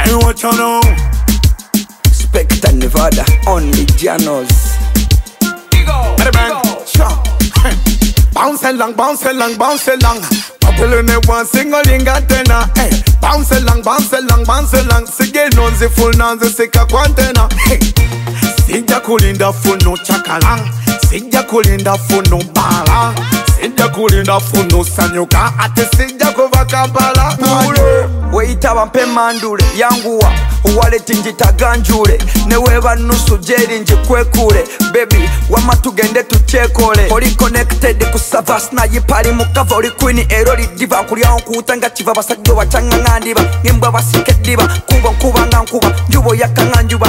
Hey, what you know? Spectre Nevada, only Janos. Bounce along, bounce along, bounce along. Couple in one single antenna. Hey, bounce along, bounce along, bounce along. Sige nonzi full nonzi sika kwantena. Hey, sija kulinda funo chakalang. Sija kulinda funo bala. Sija kulinda funo sanyuka. Ate sija kuva Kampala. Weita bampe mandule yanguwa uwaleti njitaganjule neweba nusu jeri njikwekule baby wama tugende tuchekole oli connected ku savas na yipali mukava oli queen eroli diva kulyawo kutanga chiva basajjo bachanga ndiba ngimbwa basike diba kuba nga nkuba njubo yakanga njuba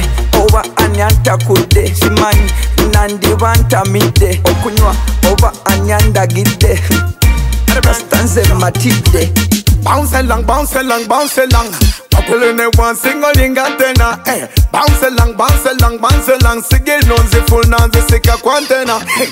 oba anyanta kudde simanyi nandiba ntamidde okunywa oba anyandagidde bastanze matidde. Bounce along, bounce along, bounce along. Couple in one single antenna. Hey, bounce along, bounce along, bounce along. Sige nonzi full nonzi sika kwantena. Hey,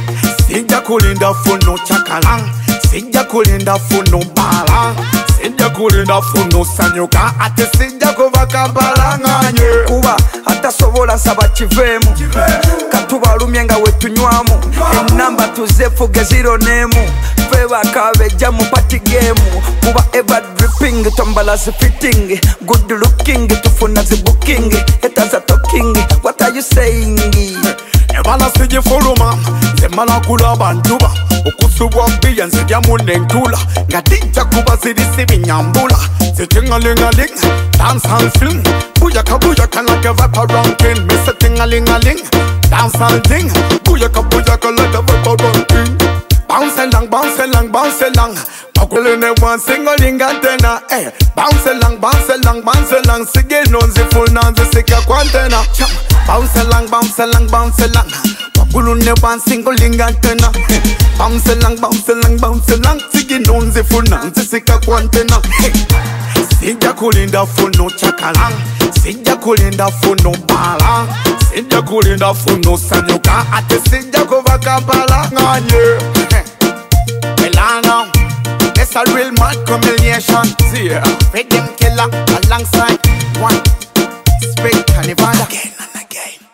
sija kulinda funo chakalang. Sija kulinda funo bala. Sija kulinda funo sanyuka. Ate sija kuva Kampala nganye. Kuba hata sobola nsaba kivemu katubalumye nga wetunywamu enamba tuzefuge zero nemu feba kabeja mu party game kuba ever dripping tombala fitting good looking tufuna booking hetaza talking what are you saying ebala sije fuluma zemala kula bantuba okusubwa mbiya nzija munentula ngatija kuba zirisi binyambula zitingalingaling dance and sing buyaka like a vapor ranking Mr. Tingalingaling dance and ding buyaka like a vapor ranking bounce along, bounce along, bounce along. Couple in one single antenna. Hey, bounce along, bounce along, bounce along. Sige nonzi full nonzi sika kwantena. Bounce along, bounce along, bounce along. Couple in one single antenna. Bounce along, bounce along, bounce along. Sige nonzi full nonzi sika kwantena. Sija kulinda funo chakalang. Sija kulinda funo bala. Sija kulinda funo sanyuka. Ate sija kuva Kampala nganye. Milano, it's a real mad combination. See, Rhythm Killer alongside one Spectre Nevada again and again.